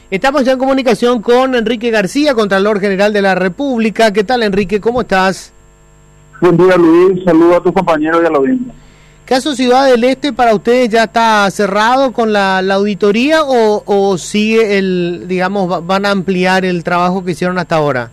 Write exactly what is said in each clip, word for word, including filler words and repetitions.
Estamos ya en comunicación con Enrique García, Contralor General de la República. ¿Qué tal, Enrique? ¿Cómo estás? Buen día, Luis. Saludos a tus compañeros y a la audiencia. ¿Caso Ciudad del Este para ustedes ya está cerrado con la, la auditoría o, o sigue el, digamos, van a ampliar el trabajo que hicieron hasta ahora?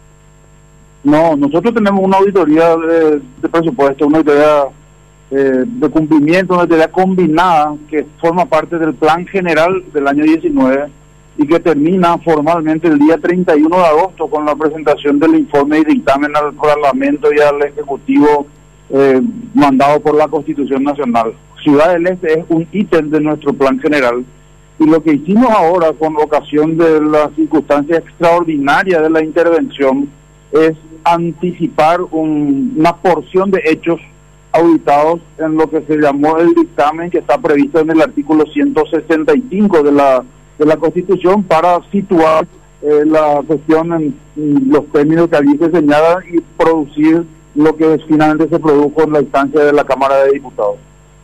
No, nosotros tenemos una auditoría de, de presupuesto, una auditoría eh, de cumplimiento, una auditoría combinada que forma parte del plan general del año diecinueve y que termina formalmente el día treinta y uno de agosto con la presentación del informe y dictamen al Parlamento y al Ejecutivo eh, mandado por la Constitución Nacional. Ciudad del Este es un ítem de nuestro plan general y lo que hicimos ahora con ocasión de las circunstancias extraordinarias de la intervención es anticipar un, una porción de hechos auditados en lo que se llamó el dictamen que está previsto en el artículo ciento sesenta y cinco de la de la Constitución para situar eh, la cuestión en, en los términos que allí se señalan y producir lo que finalmente se produjo en la instancia de la Cámara de Diputados.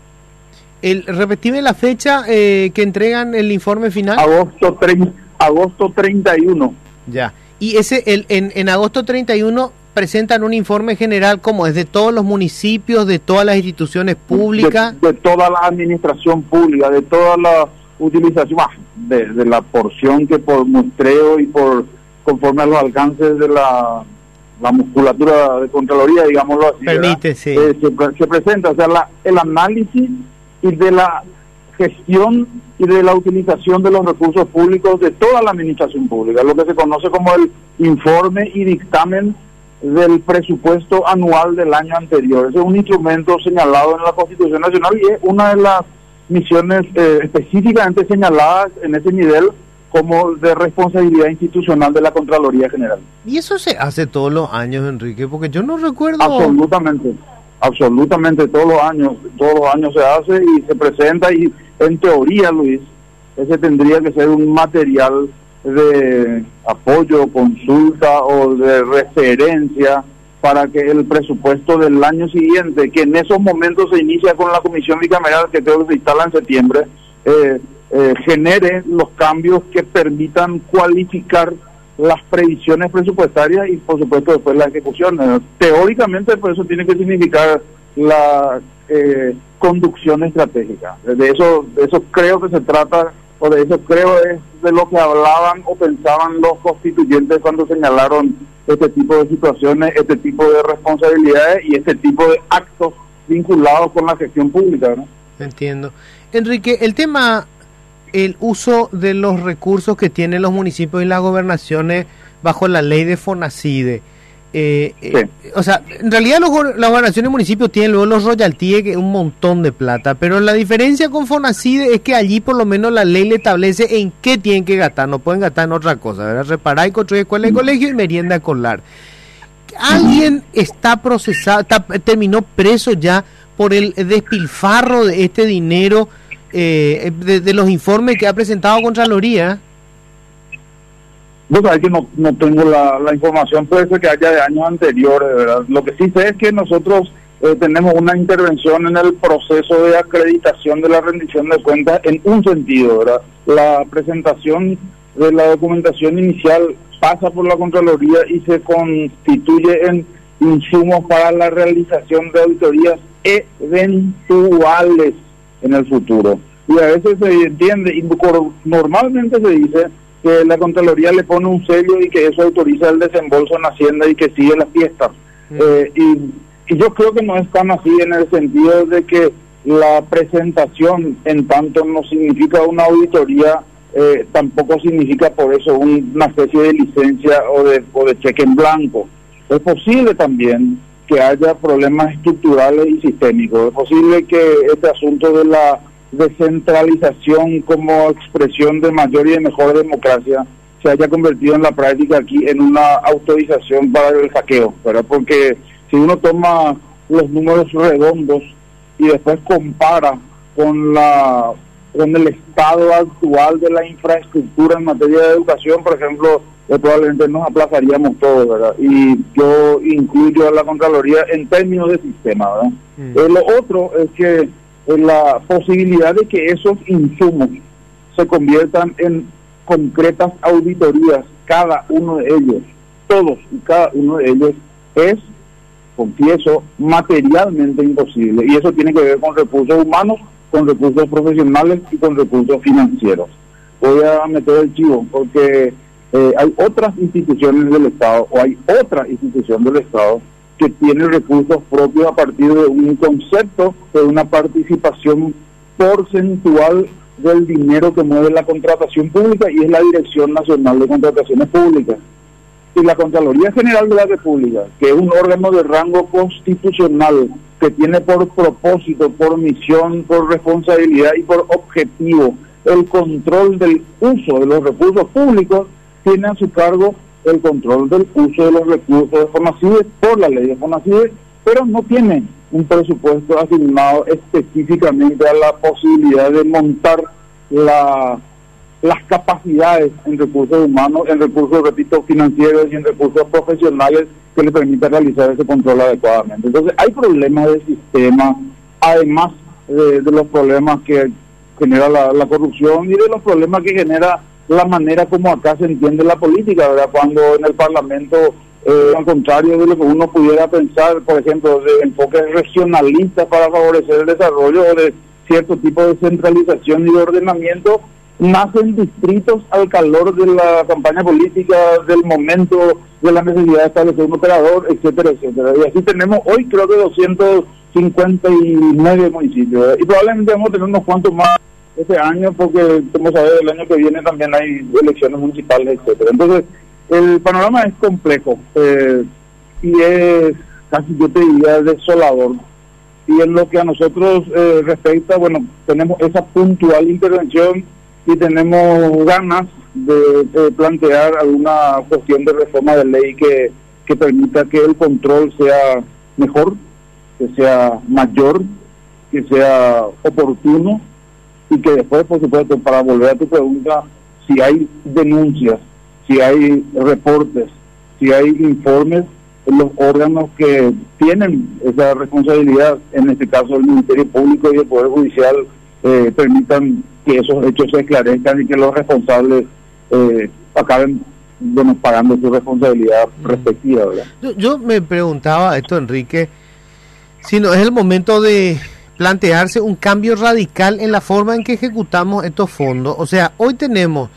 El, repetime la fecha eh, que entregan el informe final. Agosto, tre- agosto treinta y uno. Ya. Y ese el, en, en agosto treinta y uno presentan un informe general como es de todos los municipios, de todas las instituciones públicas. De, de toda la administración pública, de toda la utilización, de, de la porción que por muestreo y por conforme a los alcances de la, la musculatura de Contraloría, digámoslo así, permite, sí. eh, se, se presenta, o sea, la, el análisis y de la gestión y de la utilización de los recursos públicos de toda la administración pública, lo que se conoce como el informe y dictamen del presupuesto anual del año anterior. Ese es un instrumento señalado en la Constitución Nacional y es una de las misiones eh, específicamente señaladas en ese nivel como de responsabilidad institucional de la Contraloría General. ¿Y eso se hace todos los años, Enrique? Porque yo no recuerdo... Absolutamente, absolutamente todos los años, todos los años se hace y se presenta y en teoría, Luis, ese tendría que ser un material de apoyo, consulta o de referencia para que el presupuesto del año siguiente, que en esos momentos se inicia con la comisión bicameral que creo que se instala en septiembre, eh, eh, genere los cambios que permitan cualificar las previsiones presupuestarias y por supuesto después la ejecución. Eh, teóricamente por eso tiene que significar la eh, conducción estratégica. De eso, de eso creo que se trata, o de eso creo es de lo que hablaban o pensaban los constituyentes cuando señalaron este tipo de situaciones, este tipo de responsabilidades y este tipo de actos vinculados con la gestión pública, ¿no? Entiendo. Enrique, el tema, el uso de los recursos que tienen los municipios y las gobernaciones bajo la ley de FONACIDE. Eh, sí. eh, o sea, en realidad los, las gobernaciones y municipios tienen luego los royalties, que es un montón de plata, pero la diferencia con FONACIDE es que allí por lo menos la ley le establece en qué tienen que gastar, no pueden gastar en otra cosa, ¿verdad? Reparar y construir escuela y colegio y merienda escolar. ¿Alguien está procesado, está, terminó preso ya por el despilfarro de este dinero eh, de, de los informes que ha presentado Contraloría? Vos sabés que no, no tengo la, la información, puede ser que haya de años anteriores, ¿verdad? Lo que sí sé es que nosotros eh, tenemos una intervención en el proceso de acreditación de la rendición de cuentas en un sentido, ¿verdad? La presentación de la documentación inicial pasa por la Contraloría y se constituye en insumos para la realización de auditorías eventuales en el futuro. Y a veces se entiende, y normalmente se dice que la Contraloría le pone un sello y que eso autoriza el desembolso en Hacienda y que sigue las fiestas. Mm. Eh, y, y yo creo que no es tan así en el sentido de que la presentación en tanto no significa una auditoría, eh, tampoco significa por eso un, una especie de licencia o de, o de cheque en blanco. Es posible también que haya problemas estructurales y sistémicos. Es posible que este asunto de la descentralización como expresión de mayor y de mejor democracia se haya convertido en la práctica aquí en una autorización para el saqueo, ¿verdad? Porque si uno toma los números redondos y después compara con la con el estado actual de la infraestructura en materia de educación, por ejemplo, eh, probablemente nos aplazaríamos todos, ¿verdad? Y yo incluyo a la Contraloría en términos de sistema, ¿verdad? Mm. Eh, lo otro es que eh, la posibilidad de que esos insumos se conviertan en concretas auditorías, cada uno de ellos, todos y cada uno de ellos, es, confieso, materialmente imposible. Y eso tiene que ver con recursos humanos, con recursos profesionales y con recursos financieros. Voy a meter el chivo porque eh, hay otras instituciones del Estado, o hay otra institución del Estado que tiene recursos propios a partir de un concepto de una participación porcentual del dinero que mueve la contratación pública, y es la Dirección Nacional de Contrataciones Públicas. Y la Contraloría General de la República, que es un órgano de rango constitucional que tiene por propósito, por misión, por responsabilidad y por objetivo el control del uso de los recursos públicos, tiene a su cargo el control del uso de los recursos de FONACIDE por la ley de FONACIDE, pero no tiene un presupuesto asignado específicamente a la posibilidad de montar la, las capacidades en recursos humanos, en recursos, repito, financieros y en recursos profesionales que le permitan realizar ese control adecuadamente. Entonces hay problemas de sistema, además de, de los problemas que genera la, la corrupción y de los problemas que genera la manera como acá se entiende la política, ¿verdad? Cuando en el Parlamento, eh, al contrario de lo que uno pudiera pensar, por ejemplo, de enfoques regionalistas para favorecer el desarrollo o de cierto tipo de centralización y de ordenamiento, nacen distritos al calor de la campaña política, del momento, de la necesidad de establecer un operador, etcétera, etcétera. Y así tenemos hoy creo que doscientos cincuenta y nueve municipios, ¿verdad? Y probablemente vamos a tener unos cuantos más este año, porque como sabes, el año que viene también hay elecciones municipales, etcétera. Entonces, el panorama es complejo eh, y es casi, yo te diría, desolador. Y en lo que a nosotros eh, respecta, bueno, tenemos esa puntual intervención y tenemos ganas de, de plantear alguna cuestión de reforma de ley que, que permita que el control sea mejor, que sea mayor, que sea oportuno, y que después, por supuesto, para volver a tu pregunta, si hay denuncias, si hay reportes, si hay informes, los órganos que tienen esa responsabilidad, en este caso el Ministerio Público y el Poder Judicial, eh, permitan que esos hechos se esclarezcan y que los responsables eh, acaben, bueno, pagando su responsabilidad respectiva, ¿verdad? Yo, yo me preguntaba esto, Enrique, si no es el momento de plantearse un cambio radical en la forma en que ejecutamos estos fondos. O sea, hoy tenemos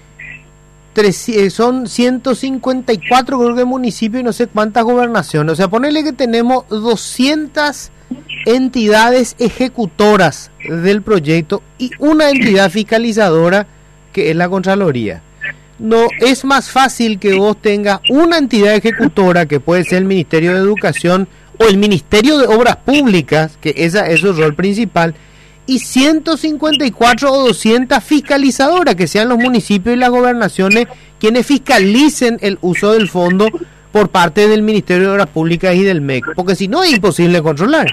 tres, son ciento cincuenta y cuatro creo que municipios y no sé cuántas gobernaciones. O sea, ponerle que tenemos doscientas entidades ejecutoras del proyecto y una entidad fiscalizadora que es la Contraloría. No es más fácil que vos tengas una entidad ejecutora, que puede ser el Ministerio de Educación o el Ministerio de Obras Públicas, que esa es su rol principal, y ciento cincuenta y cuatro o doscientas fiscalizadoras, que sean los municipios y las gobernaciones quienes fiscalicen el uso del fondo por parte del Ministerio de Obras Públicas y del M E C, porque si no es imposible controlar.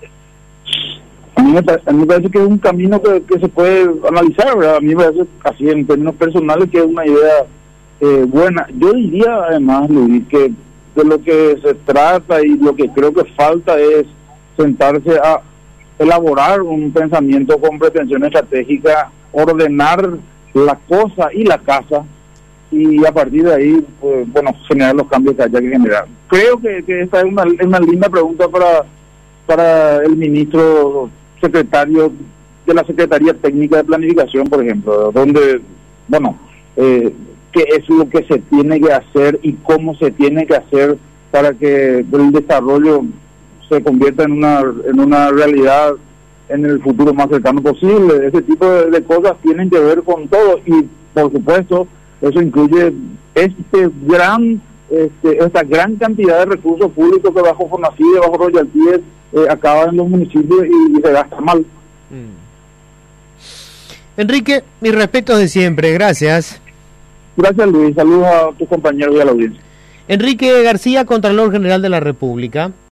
A mí me, a mí me parece que es un camino que, que se puede analizar, ¿verdad? A mí me parece, así en términos personales, que es una idea eh, buena. Yo diría además, Luis, que de lo que se trata y lo que creo que falta es sentarse a elaborar un pensamiento con pretensión estratégica, ordenar la cosa y la casa, y a partir de ahí, pues, bueno, generar los cambios que haya que generar. Creo que, que esta es una, es una linda pregunta para, para el ministro secretario de la Secretaría Técnica de Planificación, por ejemplo, donde, bueno, eh, qué es lo que se tiene que hacer y cómo se tiene que hacer para que el desarrollo se convierta en una en una realidad en el futuro más cercano posible. Ese tipo de, de cosas tienen que ver con todo, y por supuesto eso incluye este gran este, esta gran cantidad de recursos públicos que bajo FONACIDE, bajo royalties, eh, acaban en los municipios y, y se gasta mal. Mm. Enrique, mis respetos de siempre, gracias. Gracias, Luis. Saludos a tus compañeros y a la audiencia. Enrique García, Contralor General de la República.